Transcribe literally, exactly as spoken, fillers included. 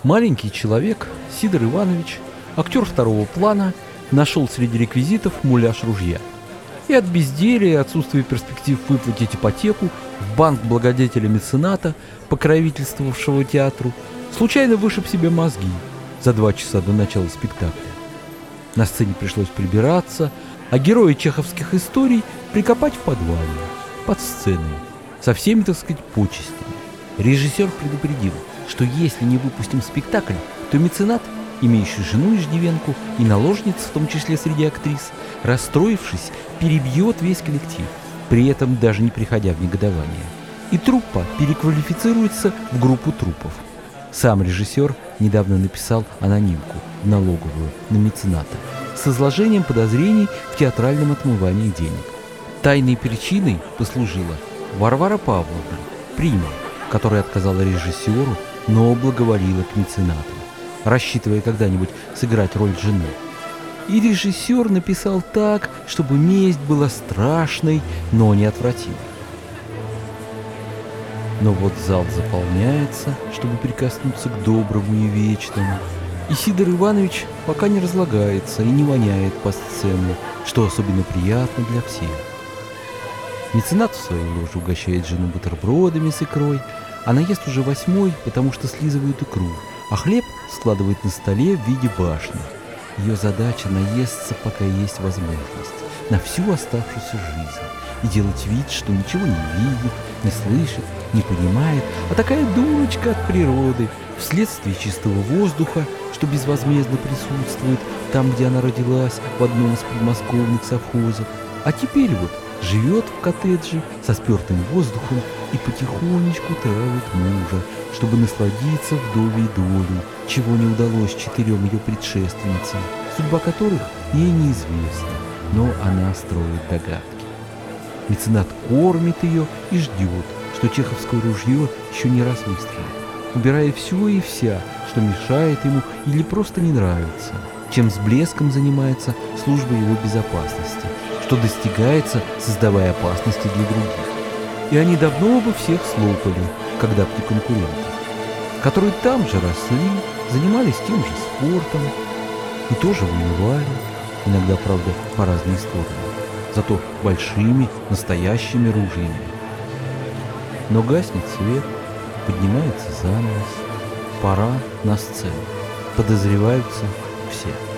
Маленький человек, Сидор Иванович, актер второго плана, нашел среди реквизитов муляж ружья. И от безделия и отсутствия перспектив выплатить ипотеку в банк благодетеля-мецената, покровительствовавшего театру, случайно вышиб себе мозги за два часа до начала спектакля. На сцене пришлось прибираться, а героя чеховских историй прикопать в подвале, под сценой, со всеми, так сказать, почестями. Режиссер предупредил, что если не выпустим спектакль, то меценат, имеющий жену иждивенку и наложниц, в том числе среди актрис, расстроившись, перебьет весь коллектив, при этом даже не приходя в негодование. И труппа переквалифицируется в группу трупов. Сам режиссер недавно написал анонимку в налоговую на мецената с изложением подозрений в театральном отмывании денег. Тайной причиной послужила Варвара Павловна, прима, которая отказала режиссеру, но благоволила к меценату, рассчитывая когда-нибудь сыграть роль жены. И режиссер написал так, чтобы месть была страшной, но неотвратимой. Но вот зал заполняется, чтобы прикоснуться к доброму и вечному. И Сидор Иванович пока не разлагается и не воняет по сцене, что особенно приятно для всех. Меценат в свою ложу угощает жену бутербродами с икрой. Она ест уже восьмой, потому что слизывает икру, а хлеб складывает на столе в виде башни. Ее задача наесться, пока есть возможность, на всю оставшуюся жизнь, и делать вид, что ничего не видит, не слышит, не понимает, а такая дурочка от природы, вследствие чистого воздуха, что безвозмездно присутствует там, где она родилась, в одном из подмосковных совхозов. А теперь вот живет в коттедже со спертым воздухом и потихонечку травит мужа, чтобы насладиться вдовьей долей, чего не удалось четырем ее предшественницам, судьба которых ей неизвестна, но она строит догадки. Меценат кормит ее и ждет, что чеховское ружье еще не раз выстрелит, убирая все и вся, что мешает ему или просто не нравится, чем с блеском занимается служба его безопасности, что достигается, создавая опасности для других. И они давно бы всех слопали, когда при конкурентах, которые там же росли, занимались тем же спортом и тоже воевали, иногда, правда, по разные стороны, зато большими, настоящими ружьями. Но гаснет свет, поднимается занавес, пора на сцену, подозреваются все.